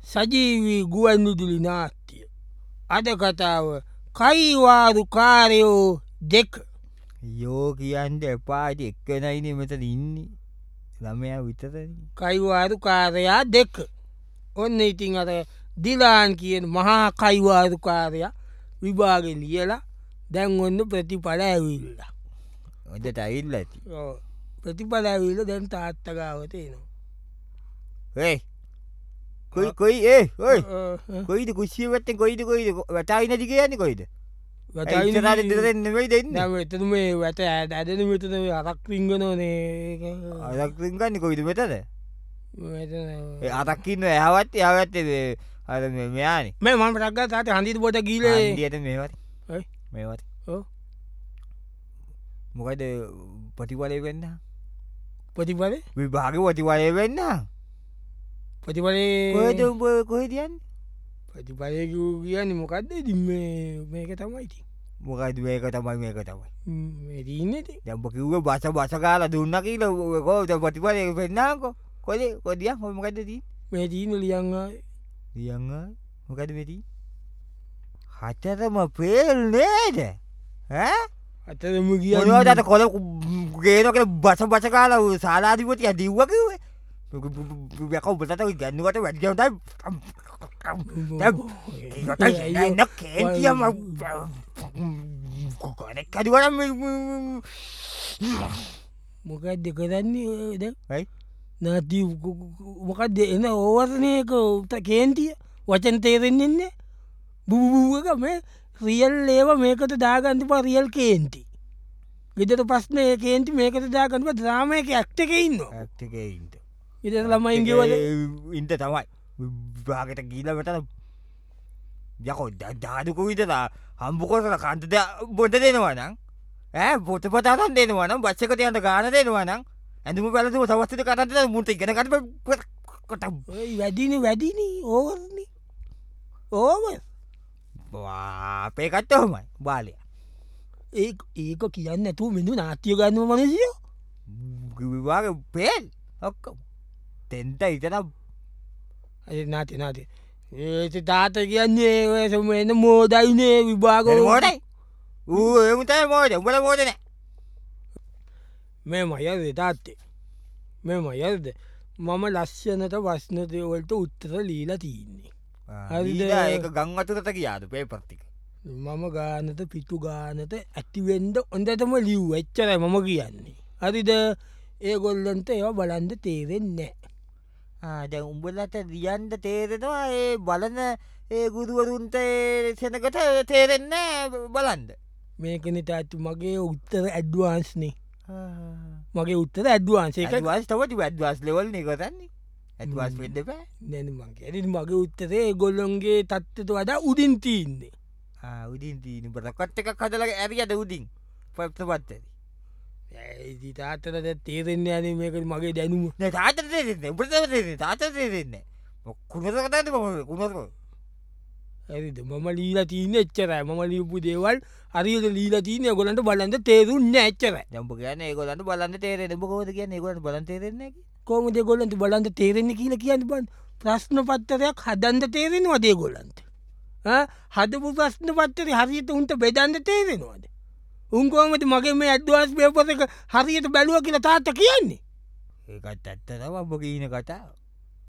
සජීවී ගුවන්විදුලි නාට්‍ය. අද කතාව කයිවාරු කාරයෝ දෙක. යෝ කියන්ට එපාට එක්කනයින මෙතන ඉන්නේ ළමයා විතරන. කයිවාරු කාරයා දෙක. ඔන්න ඉතින් අර දිලාන් කියන මහා කයිවාරු කාරයා විභාග ලියලා දැන් ඔන්න ප්‍රතිඵල ඇවිල්ල. ඔොදට අයිල්ල ඇති ප්‍රතිඵල ඇවිල්ල දැන් තාත්තගාවත එනවා. කොයි ඒ ඔයි කොයිද කුෂියවත්ත කොයිද කොයිද වටයි නැති කියන්න කොයිද නෙවෙයි දෙන්න එතන මේ වැට ඇදන මෙතන අරක් පිංගනෝනේ අරක්ගන්න කොයිද මෙතද අරක්කින්න ඇහවත් යාවත්තේ අර මෙයාන මේ මම රක්ග තාට හඳිත බොට ගීල ට මේවත් මේවත් මොකද පටිවලය වෙන්න ප්‍රතිඵල විභාග වටිවලය වෙන්න ප්‍රතිඵලේ කොහදයන් ප්‍රතිඵලය කියන්න මොකක්ද දිම මේක තමයිති මොකද මේක තමයි මේක තමයි දීන්නට දැම්ප කිව්ව බස බසකාල දුන්න කියල කෝට පටිපලය පෙන්න්නකෝ කොද කොදිය හොමකද දී මේ දීන ලියංග ලියංග මොකද වෙදී හතරම පේල් නේද අතරම කිය ට කොල ගේනකට බස බසකාල සාලාධිපතිය දිව්වකිවේ යක උපතට ගන්නවට වැඩියවටයි කේතියම කොනෙක් කඩිවරම් මොකක්ද කරන්නේ නැති මොකක්ද එන ඕවර්නයක උත කේන්තිය වචන තේරෙන්න්නේ බුවක මේ රියල් ඒව මේකට දාගන්තිප රියල් කේන්ති ගෙදට පස්න ඒ කේන්ති මේකට දාගන්නප ද්‍රාමයක ඇක්ටක ඉන්න ඇක්ටකයින්ට ඉට ළමයින්ගේවල ඉන්ට තමයි භාගට ගීලට යකො දාදුක විතලා හම්බුකොසල කන්තද බොට දෙනවනම් පොත පතාන් දෙනවනම් බච්චකට යන්ට ගාන දෙනවනම් ඇඳම පැලතුම සවස්ත කරට මුට ඉගෙනකට කොට වැඩින වැඩින ඕවරණ ඕම පේකට්ට හොමයි බාලය ඒක කියන්න ඇතු මිඳු නාතිය ගන්නව මනසියෝ විවාග පේල් ඔක්කම් තෙන්ට ඉතනම් නාති නාති ඒ තාත කියන්නේ ඔයසම එන්න මෝදයිනේ විභාග මෝටයි ඒමතයි මෝද උඹල මෝදන මේ මයද තාත්තේ මේ මයද මම ලස්්‍යනට වස්නතයවලට උත්තර ලීලා තියන්නේ ඒක ගං අතුරට කියාද පේපර්තික මම ගානත පිටු ගානත ඇතිවෙන්ඩ ඔොඳටම ලිව් එච්චරයි මම කියන්නේ හරිද ඒ ගොල්ලන්ට ඒවා බලන්ද තේරෙන්නේ දැ උඹලට දියන්ට තේරෙනවා ඒ බලන ඒ ගුරුවරුන්ට සෙනකට තේරෙන්න බලන්ද මේකනට ඇතු මගේ උත්තර ඇඩ්වාන්ස්නේ මගේ උත්තර ඇඩ්වාන්සේ වාස් තවට ඇඩ්වාස් ලෙවල් කරන්නේ ඇඩ්වාස් වෙඩ පෑ නැනමගේ මගේ උත්තරේ ගොල්ලොන්ගේ තත්ත්වත වඩා උඩින් තිීන්නේ උදින් තිීන පටකොට් එකක් හදලක ඇරියට උදින් පත්ත පත්තද තාතට තේරෙන්න ඇන මේක මගේ දැනුම තාත තාත තේරෙන්න කුණස කතට කුණක ඇරිද මම ලීලා තියන එච්චරයි මම ලියපු දේවල් හරියට ලීලා තියන ගොලන්ට බලන්ද තේරුන්න ඇච්චර ජම්ප කියන ගොලන්ට බලන්න තේරෙන බොකෝද කිය ගොලට බල තේරෙන්නේ කොමද ගොලන්ට බලන්ට තේරෙන කියල කියන්න බන් ප්‍රශ්න පත්තරයක් හදන්ද තේරෙන වදේ ගොලන්ට හදපු ප්‍රශ්න පත්තර හරියට උන්ට බෙදන්ද තේරෙනවාද උන්කෝමට මගේ මේ ඇඩ්වාස් පේපස එක හරියට බැලුව කියලා තාත්ත කියන්නේ ඒකත් ඇත්තතම ඔබ කියන කතාව